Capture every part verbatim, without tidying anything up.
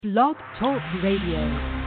Blog Talk Radio.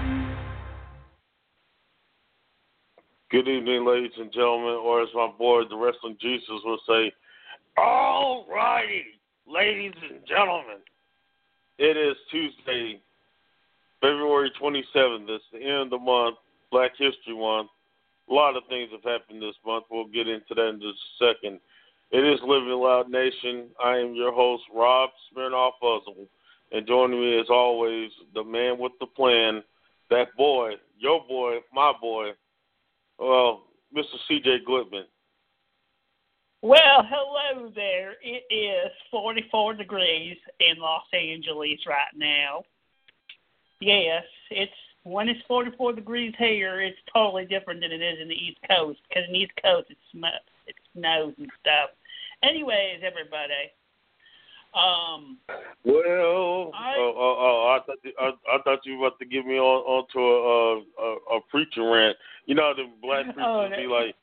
Good evening, ladies and gentlemen, or as my boy, the Wrestling Jesus, will say, all righty, ladies and gentlemen. It is Tuesday, February twenty-seventh. It's the end of the month, Black History Month. A lot of things have happened this month. We'll get into that in just a second. It is Living Loud Nation. I am your host, Rob Smirnoff Puzzle. And joining me, as always, the man with the plan, that boy, your boy, my boy, well, Mister C J Glitman. Well, hello there. It is forty-four degrees in Los Angeles right now. Yes, it's when it's forty-four degrees here, it's totally different than it is in the East Coast. Because in the East Coast, it, sm- it snows and stuff. Anyways, everybody. Um, well, I, uh, uh, uh, I thought you, I, I thought you were about to get me on onto a, a, a preacher rant. You know, the black preachers oh, be like,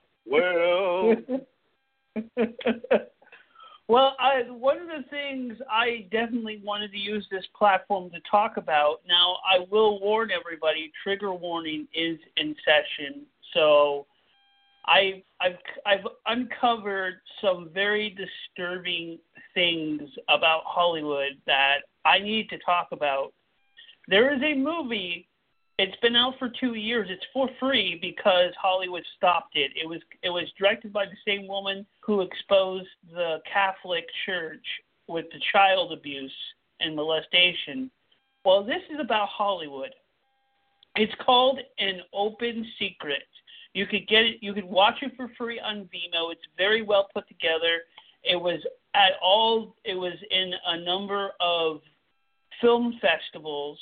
well. well, I, one of the things I definitely wanted to use this platform to talk about. Now, I will warn everybody: trigger warning is in session. So, I, I've I've uncovered some very disturbing things about Hollywood that I need to talk about. There is a movie. It's been out for two years. It's for free because Hollywood stopped it. It was it was directed by the same woman who exposed the Catholic Church with the child abuse and molestation. Well, this is about Hollywood. It's called An Open Secret. You could get it. You could watch it for free on Vimeo. It's very well put together. It was at all. It was in a number of film festivals,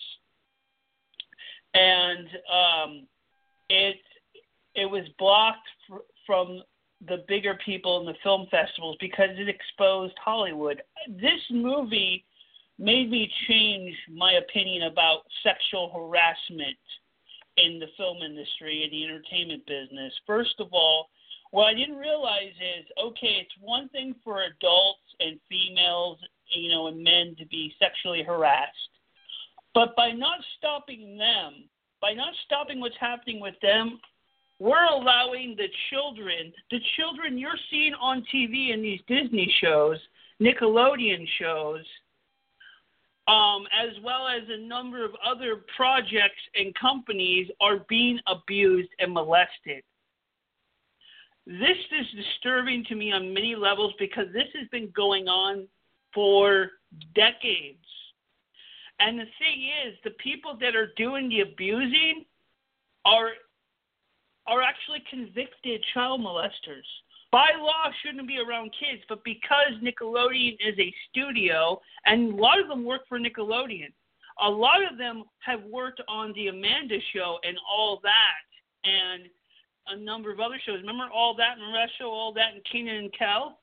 and um, it it was blocked fr- from the bigger people in the film festivals because it exposed Hollywood. This movie made me change my opinion about sexual harassment in the film industry and the entertainment business. First of all, what I didn't realize is, okay, it's one thing for adults and females, you know, and men to be sexually harassed. But by not stopping them, by not stopping what's happening with them, we're allowing the children, the children you're seeing on T V in these Disney shows, Nickelodeon shows, Um, as well as a number of other projects and companies are being abused and molested. This is disturbing to me on many levels because this has been going on for decades. And the thing is, the people that are doing the abusing are are actually convicted child molesters. By law, shouldn't be around kids, but because Nickelodeon is a studio, and a lot of them work for Nickelodeon, a lot of them have worked on The Amanda Show and All That, and a number of other shows. Remember All That and Rest Show, All That and Kenan and Kel?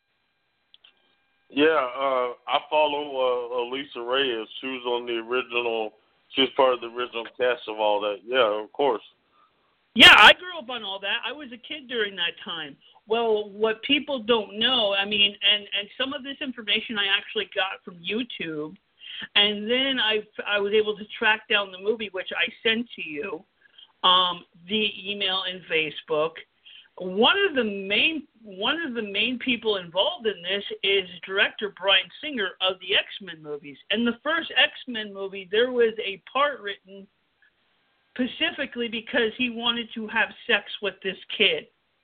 Yeah, uh, I follow uh, Elisa Reyes. She was on the original, she was part of the original cast of All That. Yeah, of course. Yeah, I grew up on All That. I was a kid during that time. Well, what people don't know, I mean, and, and some of this information I actually got from YouTube, and then I, I was able to track down the movie, which I sent to you, um, via email and Facebook. One of the main one of the main people involved in this is director Bryan Singer of the X-Men movies. And the first X-Men movie, there was a part written specifically because he wanted to have sex with this kid.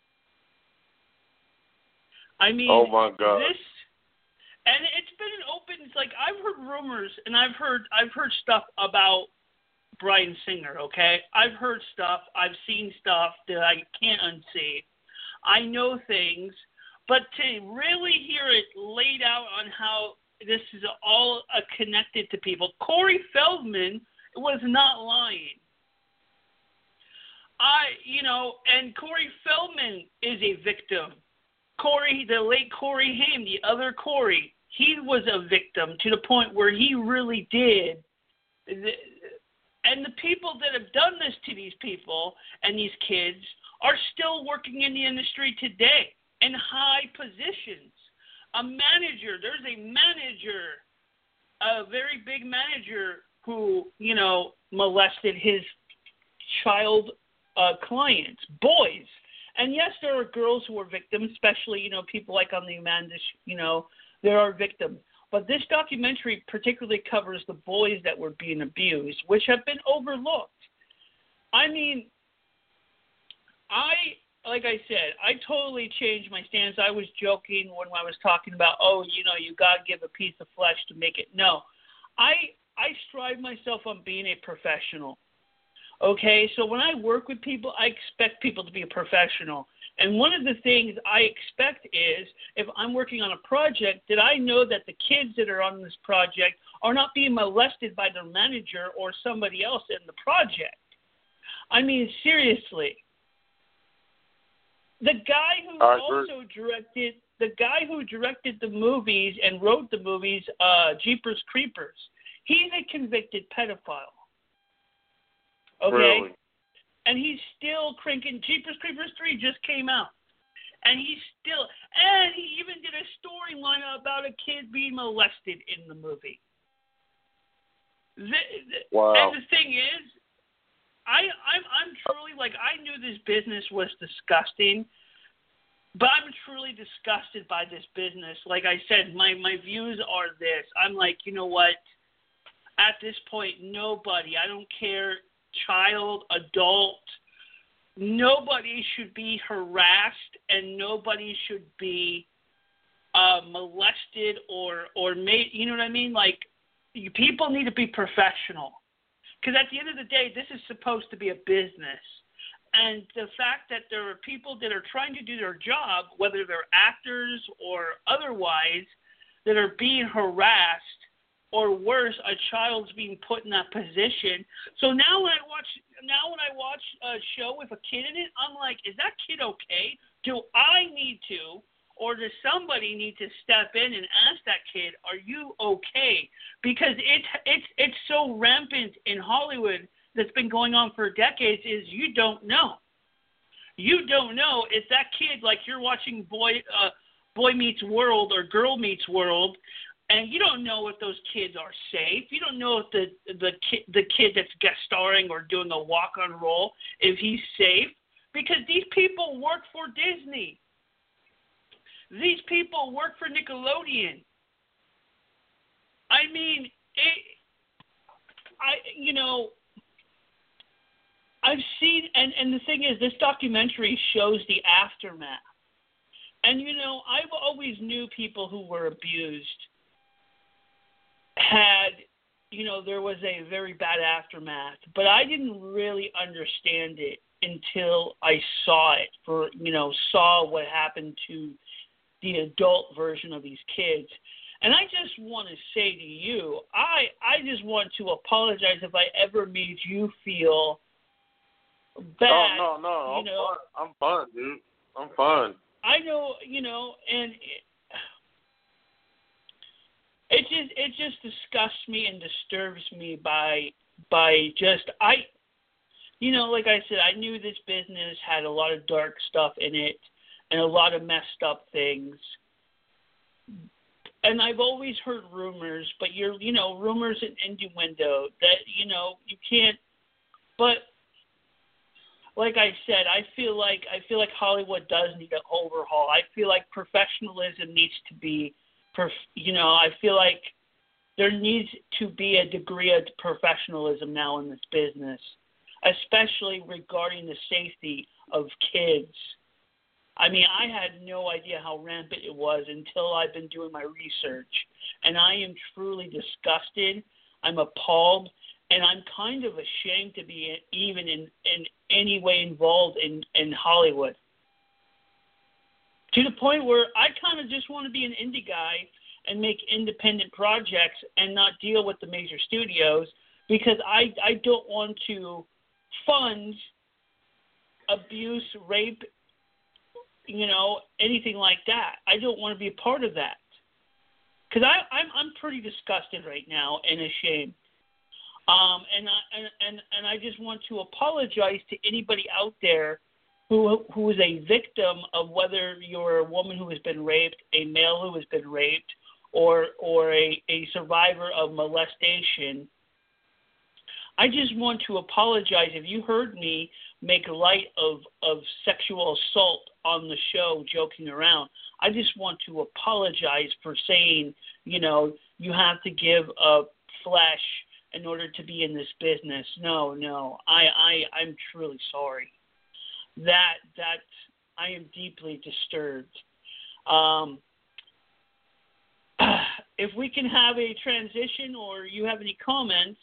I mean, oh my God. This, and it's been an open. It's like I've heard rumors, and I've heard I've heard stuff about Bryan Singer. Okay, I've heard stuff. I've seen stuff that I can't unsee. I know things, but to really hear it laid out on how this is all uh, connected to people. Corey Feldman was not lying. I, you know, and Corey Feldman is a victim. Corey, the late Corey Haim, the other Corey, he was a victim to the point where he really did. And the people that have done this to these people and these kids are still working in the industry today in high positions. A manager, there's a manager, a very big manager who, you know, molested his child uh, clients, boys. And yes, there are girls who are victims, especially, you know, people like on the Amanda, you know, there are victims. But this documentary particularly covers the boys that were being abused, which have been overlooked. I mean, I, like I said, I totally changed my stance. I was joking when I was talking about, oh, you know, you got to give a piece of flesh to make it. No, I I strive myself on being a professional. Okay, so when I work with people, I expect people to be a professional. And one of the things I expect is, if I'm working on a project, that I know that the kids that are on this project are not being molested by their manager or somebody else in the project. I mean, seriously. The guy who also directed the guy who directed the movies and wrote the movies, uh, Jeepers Creepers, he's a convicted pedophile. Okay? Really? And he's still cranking. Jeepers Creepers three just came out. And he's still, and he even did a storyline about a kid being molested in the movie. The, the, wow. And the thing is, I, I'm, I'm truly, like, I knew this business was disgusting, but I'm truly disgusted by this business. Like I said, my, my views are this. I'm like, you know what? At this point, nobody, I don't care, child, adult, nobody should be harassed and nobody should be uh, molested or, or made, you know what I mean? Like, you, people need to be professional. Because at the end of the day, this is supposed to be a business. And the fact that there are people that are trying to do their job, whether they're actors or otherwise, that are being harassed, or worse, a child's being put in that position. So now when I watch now when I watch a show with a kid in it, I'm like, is that kid okay? Do I need to, or does somebody need to step in and ask that kid, are you okay? Because it's it's it's so rampant in Hollywood that's been going on for decades, is you don't know. You don't know if that kid, like you're watching Boy uh, Boy Meets World or Girl Meets World, and you don't know if those kids are safe. You don't know if the the kid, the kid that's guest starring or doing a walk-on role, if he's safe, because these people work for Disney. These people work for Nickelodeon. I mean, it, I you know, I've seen, and, and the thing is, this documentary shows the aftermath. And, you know, I've always knew people who were abused had, you know, there was a very bad aftermath. But I didn't really understand it until I saw it, for, you know, saw what happened to the adult version of these kids. And I just want to say to you, I, I just want to apologize if I ever made you feel bad. Oh, no, no, you know, I'm fine. I'm fine, dude. I'm fine. I know, you know, and it, it just it just disgusts me and disturbs me by by just I, you know, like I said, I knew this business had a lot of dark stuff in it and a lot of messed up things. And I've always heard rumors, but you're, you know, rumors and innuendo that, you know, you can't, but like I said, I feel like I feel like Hollywood does need an overhaul. I feel like professionalism needs to be, you know, I feel like there needs to be a degree of professionalism now in this business, especially regarding the safety of kids. I mean, I had no idea how rampant it was until I've been doing my research, and I am truly disgusted. I'm appalled. And I'm kind of ashamed to be even in, in any way involved in, in Hollywood. To the point where I kind of just want to be an indie guy and make independent projects and not deal with the major studios, because I, I don't want to fund abuse, rape, you know, anything like that. I don't want to be a part of that. Because I'm, I'm pretty disgusted right now and ashamed. Um, and, I, and and and I just want to apologize to anybody out there who who is a victim of, whether you're a woman who has been raped, a male who has been raped, or or a, a survivor of molestation. I just want to apologize if you heard me make light of, of sexual assault on the show, joking around. I just want to apologize for saying, you know, you have to give a flesh in order to be in this business. No, no, I, I, I'm truly sorry. That, that, I am deeply disturbed. Um, if we can have a transition, or you have any comments.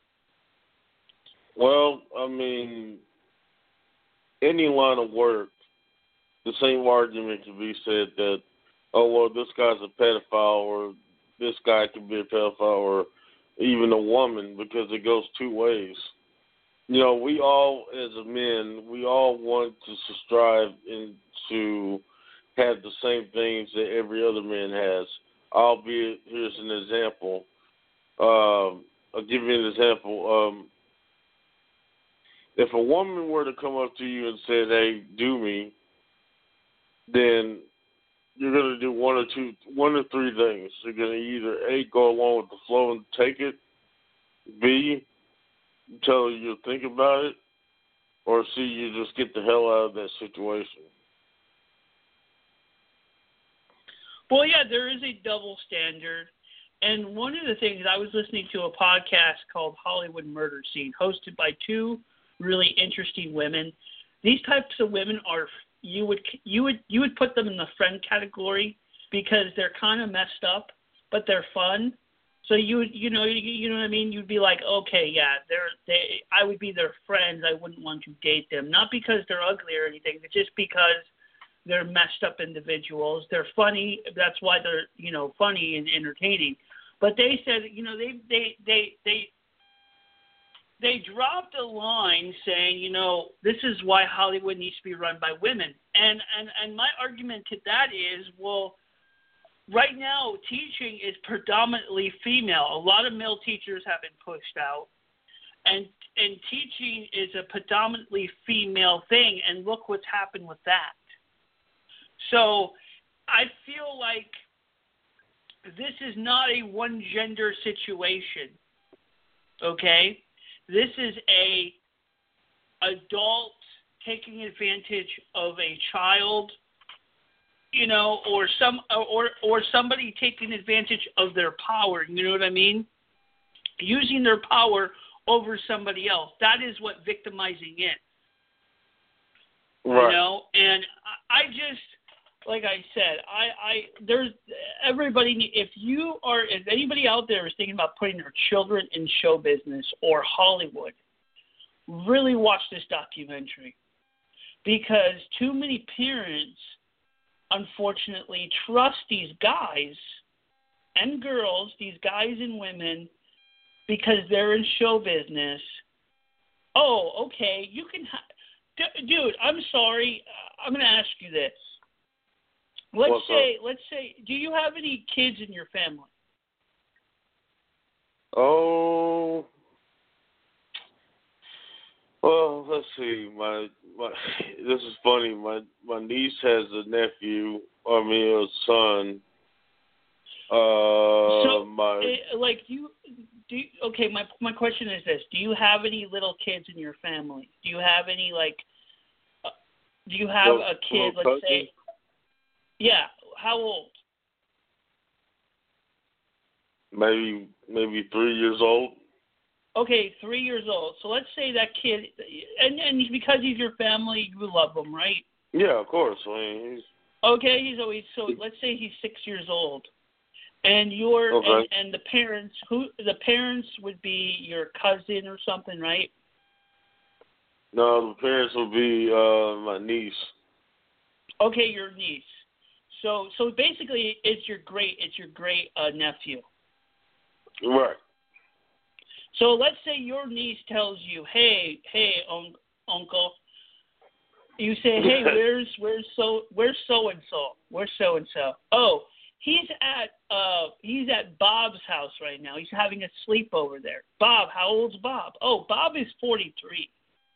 Well, I mean, any line of work, the same argument can be said that, oh, well, this guy's a pedophile, or this guy could be a pedophile, or even a woman, because it goes two ways. You know, we all, as men, we all want to strive and to have the same things that every other man has. Albeit, here's an example. Um, I'll give you an example. Um, if a woman were to come up to you and say, hey, do me, then you're going to do one or two, one or three things. You're going to either, A, go along with the flow and take it, B, tell her you'll think about it, or C, you just get the hell out of that situation. Well, yeah, there is a double standard. And one of the things, I was listening to a podcast called Hollywood Murder Scene, hosted by two really interesting women. These types of women are, you would you would you would put them in the friend category, because they're kind of messed up, but they're fun. So you would, you know, you, you know what I mean? You'd be like, okay, yeah, they're they. I would be their friends. I wouldn't want to date them, not because they're ugly or anything, but just because they're messed up individuals. They're funny. That's why they're, you know, funny and entertaining. But they said, you know, they they they they they dropped a line saying, you know, this is why Hollywood needs to be run by women. And and and my argument to that is, well, right now teaching is predominantly female. A lot of male teachers have been pushed out, and and teaching is a predominantly female thing. And look what's happened with that. So I feel like this is not a one-gender situation, okay? This is a adult taking advantage of a child, you know, or some or or somebody taking advantage of their power, you know what I mean? Using their power over somebody else. That is what victimizing is. Right. You know, and I, I just... Like I said, I, I there's everybody. If you are, if anybody out there is thinking about putting their children in show business or Hollywood, really watch this documentary, because too many parents, unfortunately, trust these guys and girls, these guys and women, because they're in show business. Oh, okay, you can, ha- D- dude. I'm sorry. I'm going to ask you this. Let's What's say, up? let's say, do you have any kids in your family? Oh, well, let's see. My my, this is funny. My my niece has a nephew. I mean, a son. Uh, so, my it, like you, do you, okay. My my question is this: do you have any little kids in your family? Do you have any like? Uh, do you have little, a kid? Let's cousin? say. Yeah, how old? Maybe maybe three years old. Okay, three years old. So let's say that kid, and and because he's your family, you love him, right? Yeah, of course. I mean, he's okay. He's always so. Let's say he's six years old, and you're okay. and, and the parents who the parents would be your cousin or something, right? No, the parents will be uh, my niece. Okay, your niece. So, so basically, it's your great, it's your great uh, nephew. Right. So let's say your niece tells you, "Hey, hey, un- uncle," you say, "Hey, where's where's so where's so and so? Where's so and so? Oh, he's at uh he's at Bob's house right now. He's having a sleepover there. Bob, how old's Bob? Oh, Bob is forty-three.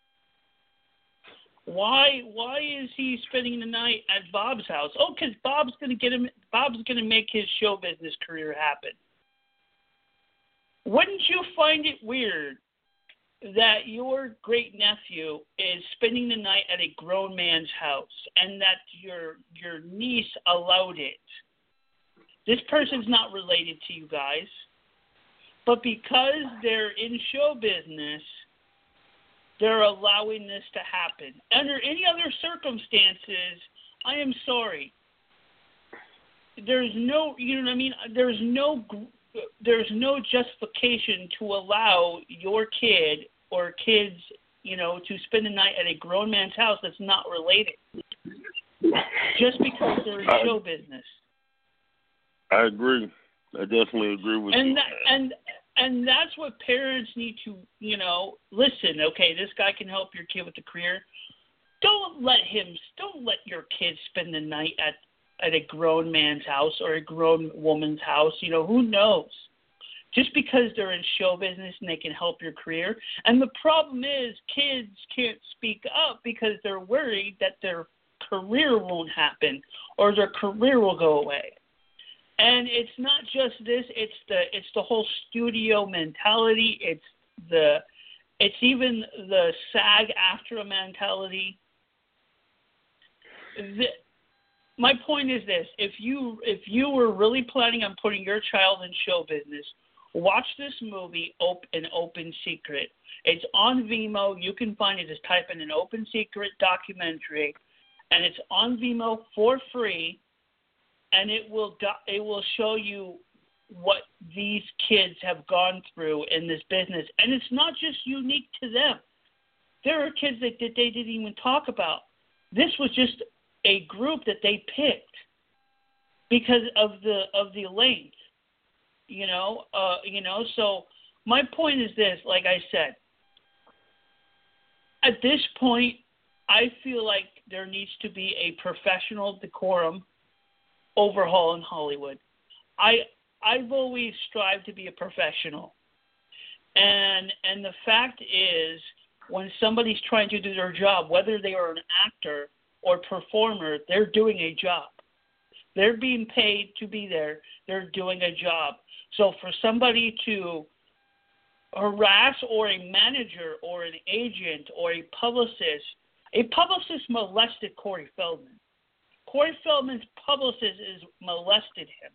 Why why is he spending the night at Bob's house? Oh, because Bob's gonna get him. Bob's gonna make his show business career happen. Wouldn't you find it weird that your great nephew is spending the night at a grown man's house and that your your niece allowed it. This person's not related to you guys, but because they're in show business, they're allowing this to happen. Under any other circumstances, I am sorry. There's no, you know what I mean? There's no, there's no justification to allow your kid or kids, you know, to spend the night at a grown man's house that's not related, just because they're in show business. I agree. I definitely agree with and you. That, and and that's what parents need to, you know, listen. Okay, this guy can help your kid with the career. Don't let him. Don't let your kid spend the night at at a grown man's house or a grown woman's house. You know, who knows? Just because they're in show business and they can help your career. And the problem is kids can't speak up because they're worried that their career won't happen or their career will go away. And it's not just this, it's the it's the whole studio mentality. It's the it's even the SAG-AFTRA mentality. The, my point is this: if you if you were really planning on putting your child in show business, watch this movie, Op- An Open Secret. It's on Vimeo. You can find it. Just type in An Open Secret documentary, and it's on Vimeo for free. And it will do- it will show you what these kids have gone through in this business, and it's not just unique to them. There are kids that, that they didn't even talk about. This was just a group that they picked because of the of the length, you know. Uh, you know. So my point is this: like I said, at this point, I feel like there needs to be a professional decorum overhaul in Hollywood. I I've always strived to be a professional, and and the fact is, when somebody's trying to do their job, whether they are an actor or performer, they're doing a job. They're being paid to be there. They're doing a job. So for somebody to harass or a manager or an agent or a publicist, a publicist molested Corey Feldman. Corey Feldman's publicist is molested him.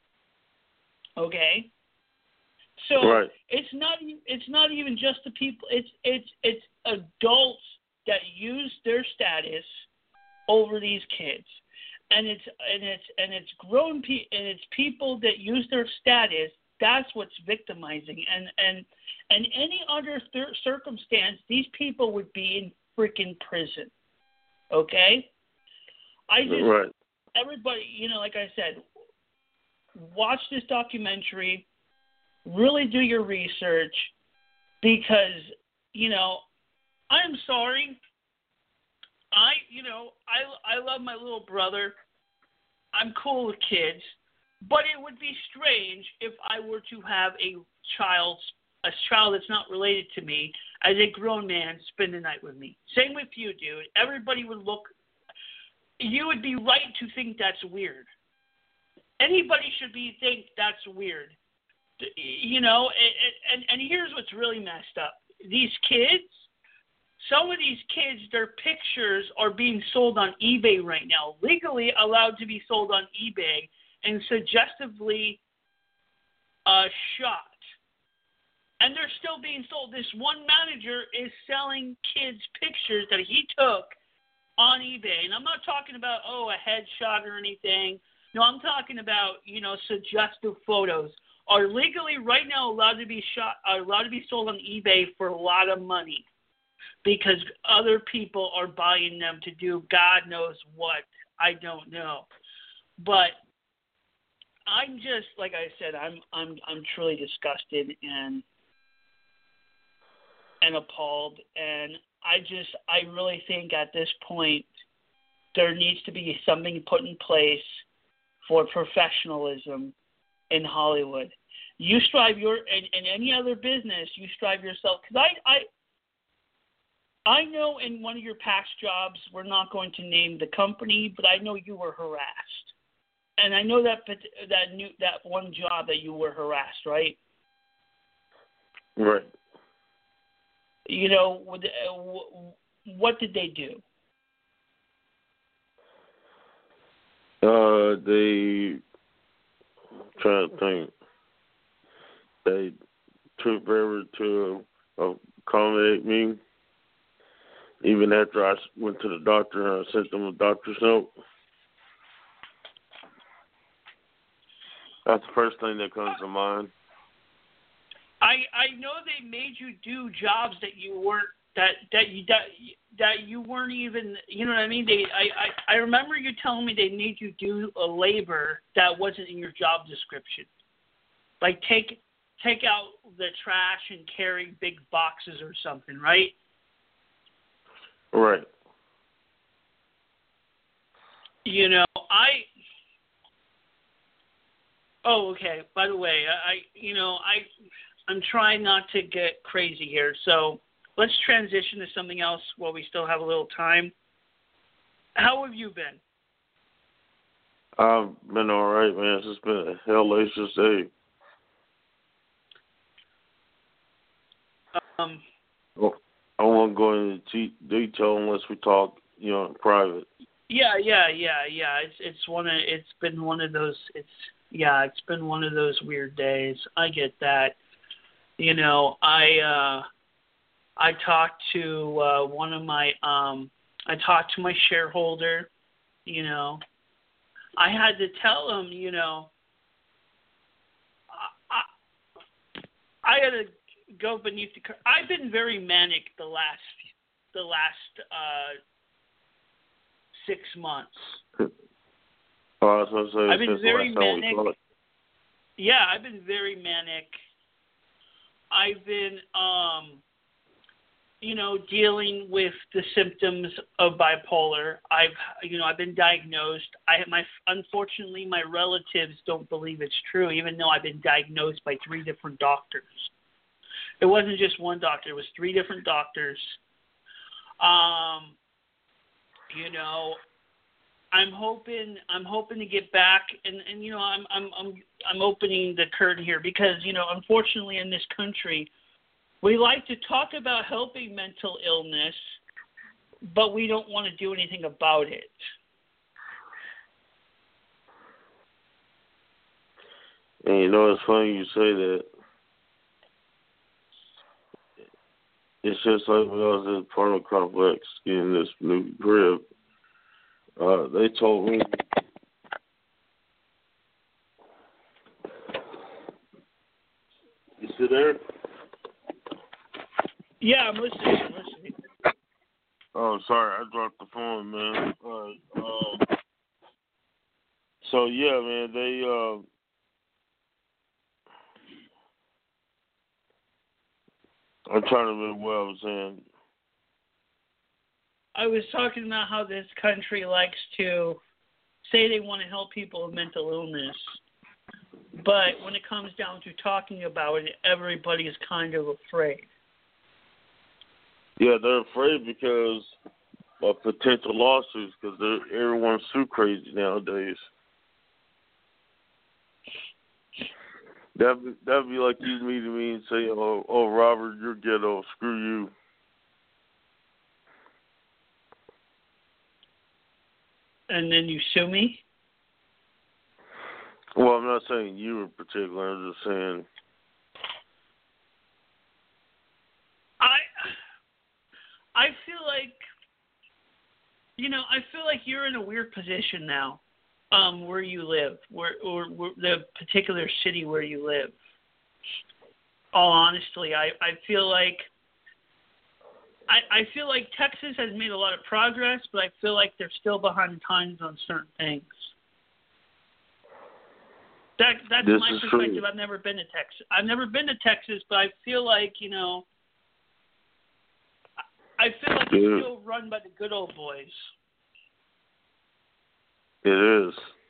Okay, so right. it's not it's not even just the people. It's it's it's adults that use their status over these kids, and it's and it's and it's grown pe- and it's people that use their status. That's what's victimizing. And and and any other thir- circumstance, these people would be in freaking prison. Okay. I just, right. everybody, you know, like I said, watch this documentary, really do your research, because, you know, I'm sorry. I, you know, I, I love my little brother. I'm cool with kids, but it would be strange if I were to have a child, a child that's not related to me, as a grown man, spend the night with me. Same with you, dude. Everybody would look. You would be right to think that's weird. Anybody should be think that's weird. You know, and, and, and here's what's really messed up. These kids, some of these kids, their pictures are being sold on eBay right now, legally allowed to be sold on eBay and suggestively uh, shot. And they're still being sold. This one manager is selling kids' pictures that he took on eBay. And I'm not talking about, oh, a headshot or anything. No, I'm talking about, you know, suggestive photos are legally right now allowed to be shot, are allowed to be sold on eBay for a lot of money because other people are buying them to do God knows what. I don't know. But I'm just, like I said, I'm I'm I'm truly disgusted and and appalled, and I just, I really think at this point there needs to be something put in place for professionalism in Hollywood. You strive your, in, in any other business, you strive yourself. Because I, I, I know in one of your past jobs, we're not going to name the company, but I know you were harassed. And I know that that new that one job that you were harassed, right? Right. You know, what did they do? Uh, they trying to think. They took forever to uh, accommodate me, even after I went to the doctor and I sent them a doctor's note. That's the first thing that comes to mind. I I know they made you do jobs that you weren't that that you that, that you weren't even, you know what I mean? They I, I, I remember you telling me they made you do a labor that wasn't in your job description. Like take take out the trash and carry big boxes or something, right? Right. You know, I Oh, okay. By the way, I you know, I I'm trying not to get crazy here, so let's transition to something else while we still have a little time. How have you been? I've been all right, man. It's just been a hellacious day. Um, well, I won't go into t- detail unless we talk, you know, in private. Yeah, yeah, yeah, yeah. It's it's one of it's been one of those. It's yeah, it's been one of those weird days. I get that. You know, I uh, I talked to uh, one of my um, I talked to my shareholder. You know, I had to tell him. You know, I I, I had to go beneath the. I've been very manic the last the last uh, six months. Oh, I was going to say, I've been very manic. Yeah, I've been very manic. I've been, um, you know, dealing with the symptoms of bipolar. I've, you know, I've been diagnosed. I my unfortunately, my relatives don't believe it's true, even though I've been diagnosed by three different doctors. It wasn't just one doctor; it was three different doctors. Um, you know, I'm hoping I'm hoping to get back, and, and you know I'm I'm I'm I'm opening the curtain here because you know unfortunately in this country we like to talk about helping mental illness, but we don't want to do anything about it. And you know it's funny you say that. It's just like when I was at the apartment complex getting this new crib. Uh, they told me you sit there? Yeah, I'm listening. I'm listening. Oh, sorry, I dropped the phone, man. All right. Um, so yeah, man, they uh, I'm trying to remember what I was saying. I was talking about how this country likes to say they want to help people with mental illness, but when it comes down to talking about it, everybody is kind of afraid. Yeah, they're afraid because of potential lawsuits because everyone's too crazy nowadays. That'd be, that'd be like you meeting me and saying, oh, oh, Robert, you're ghetto, screw you. And then you sue me? Well, I'm not saying you in particular. I'm just saying. I I feel like, you know, I feel like you're in a weird position now, um, where you live, where or, or the particular city where you live. All honestly, I, I feel like I, I feel like Texas has made a lot of progress, but I feel like they're still behind times on certain things. That that's this my is perspective. true. I've never been to Texas. I've never been to Texas, but I feel like, you know, I feel like Dude. it's still run by the good old boys. It is.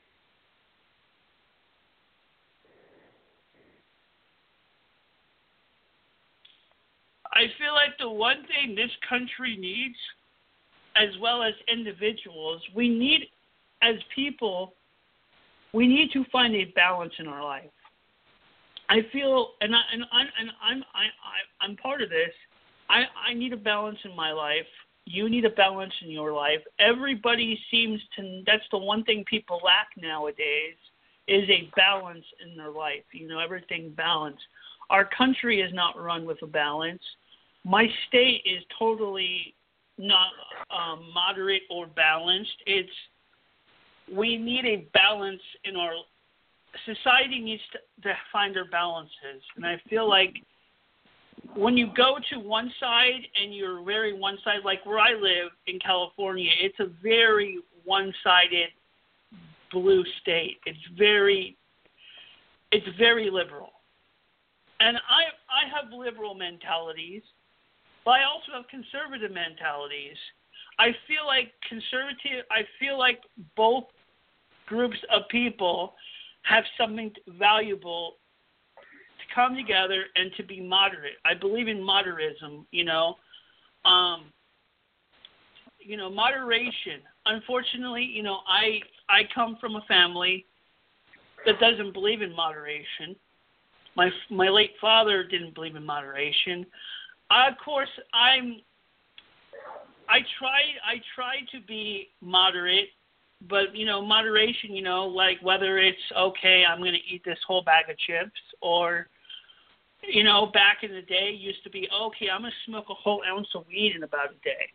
I feel like the one thing this country needs, as well as individuals, we need, as people, we need to find a balance in our life. I feel, and I and I'm and I'm I, I I'm part of this. I I need a balance in my life. You need a balance in your life. Everybody seems to, that's the one thing people lack nowadays, is a balance in their life. You know, everything balanced. Our country is not run with a balance. My state is totally not um, moderate or balanced. It's, we need a balance in our, society needs to, to find their balances. And I feel like when you go to one side and you're very one-sided, like where I live in California, it's a very one-sided blue state. It's very, it's very liberal. And I I have liberal mentalities, but I also have conservative mentalities. I feel like conservative, I feel like both groups of people have something valuable to come together and to be moderate. I believe in moderatism, you know. Um, you know, moderation. Unfortunately, you know, I I come from a family that doesn't believe in moderation. My my late father didn't believe in moderation. I, of course, I'm. I try I try to be moderate, but you know, moderation. You know, like whether it's okay, I'm going to eat this whole bag of chips, or you know, back in the day, it used to be okay, I'm going to smoke a whole ounce of weed in about a day.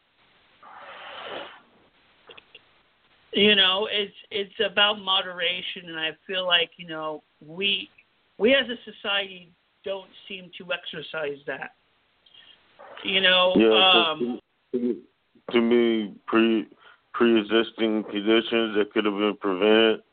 You know, it's it's about moderation, and I feel like you know we we as a society don't seem to exercise that. You know, yeah, um, to, to me, pre pre-existing conditions that could have been prevented.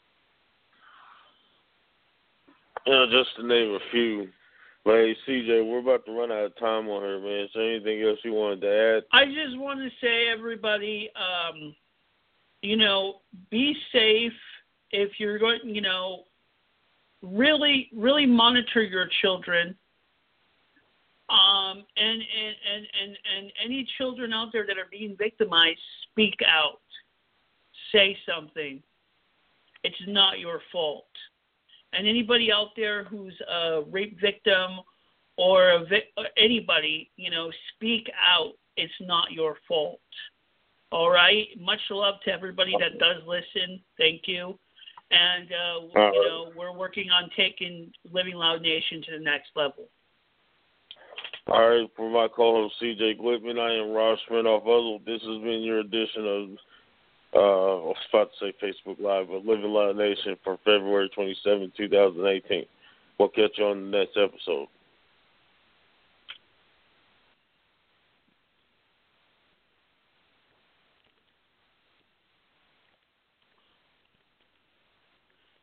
You know, just to name a few. But hey, C J, we're about to run out of time on her, man. Is there anything else you wanted to add? I just want to say, everybody, um, you know, be safe. If you're going, you know, really, really monitor your children. Um, and, and, and, and, and any children out there that are being victimized, speak out. Say something. It's not your fault. And anybody out there who's a rape victim or a vic- anybody, you know, speak out. It's not your fault. All right? Much love to everybody that does listen. Thank you. And, uh, you know, we're working on taking Living Loud Nation to the next level. All right, for my co-host C J Glickman, I am Rob Smirnoff Uzzle. This has been your edition of, uh, I was about to say Facebook Live, but Living Loud Nation for February twenty-seventh, twenty eighteen. We'll catch you on the next episode.